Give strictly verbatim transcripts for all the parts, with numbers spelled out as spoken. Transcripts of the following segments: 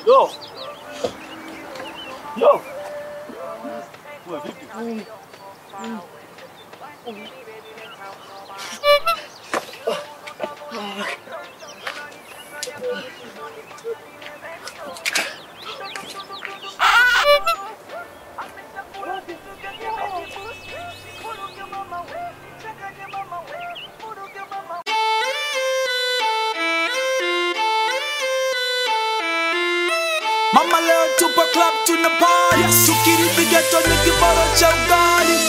Yo. Yo. Wewe vipi? Mm. Mm. Mm. Mama leo tupa club tuna party, tukiribi ghetto nikibara cha ugali.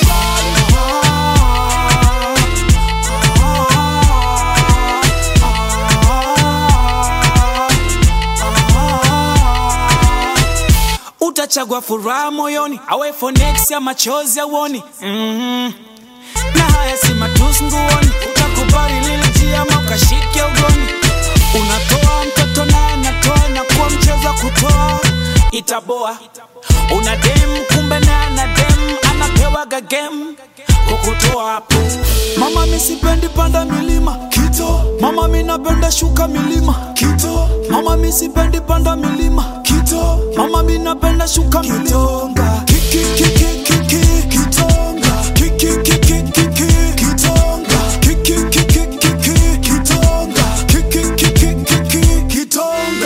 Utachagua furaha moyoni, awe for next ya machozi ya woni. Mm-hmm. Na haya si matusi nguoni, utakubali lile njia makashike ugoni. Unatoa mtoto na anatoa na kuwa mchezo kutoa itaboa. Una dem kumbe na na dem anapewa game kukutoa hapo. Mama mimi sipendi panda milima kito. Mama mimi napenda shuka milima kito. Mama mimi sipendi panda milima kito. Mama mimi napenda shuka milima kiki kiki kiki kitonga kiki kiki kiki kitonga kiki kiki kiki kitonga kiki kiki kiki kitonga.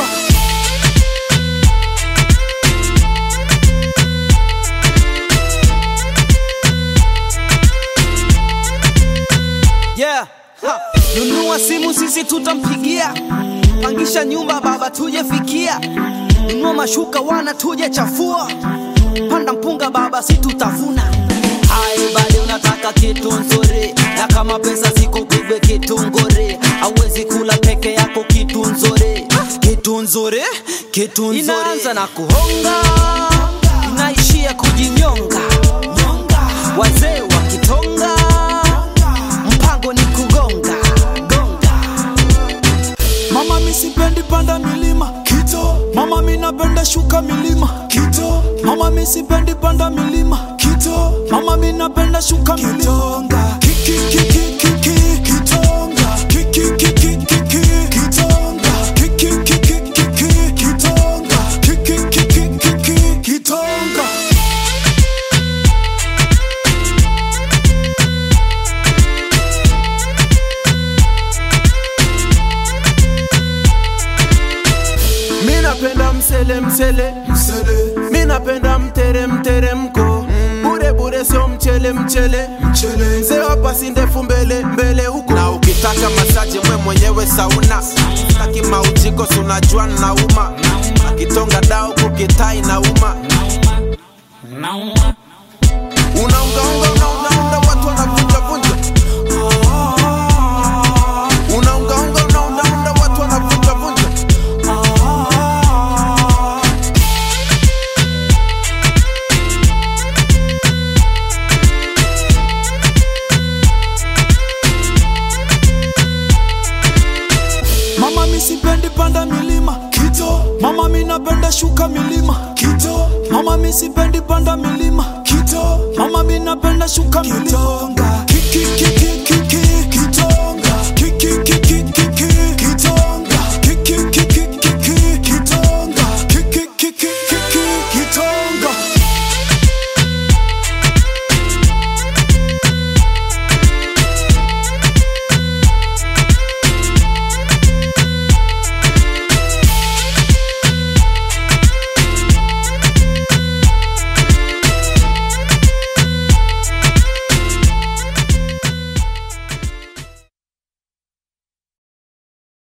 Yeah, ha. Nunua simu sisi tutampigia. Pangisha nyumba baba tuje fikia. Nunua mashuka wana tuje chafua. Panda mpunga baba si tutavuna. Hai bali unataka kitu nzuri, na kama pesa ziko kubwe kitu ngore. Hauwezi kula peke yako kitu nzuri. Kitu nzuri, kitu nzuri. Inaanza na kuhonga, inaishia kujinyonga. Wazee wakitonga, mpango ni kugonga gonga. Mama mimi sipendi panda milima kito. Mama mimi napenda shuka milima kito. Mama mimi sipendi panda milima kito. Mama mimi napenda shuka milima kiki kiki kiki kitonga kiki kiki kiki kitonga kiki kiki kiki kitonga kiki kiki kiki kitonga. Mina penda msele msele msele. Mina penda mtere mtere mko. Bure bure sio mchele mchele mchele. Mzee hapa si ndefu mbele mbele huko. Na ukitaka masaje mwe mwenyewe sauna. Taki maujiko sunajua na uma. Akitonga dao kukitai na uma. Unaunga unga unaunga unga watu wanavunja vunja. Unaunga unga unaunga unga watu wanavunja vunja. Mama mimi sipendi panda milima kito. Mama mimi napenda shuka milima kito. Mama mimi sipendi panda milima kito. Mama mimi napenda shuka milima.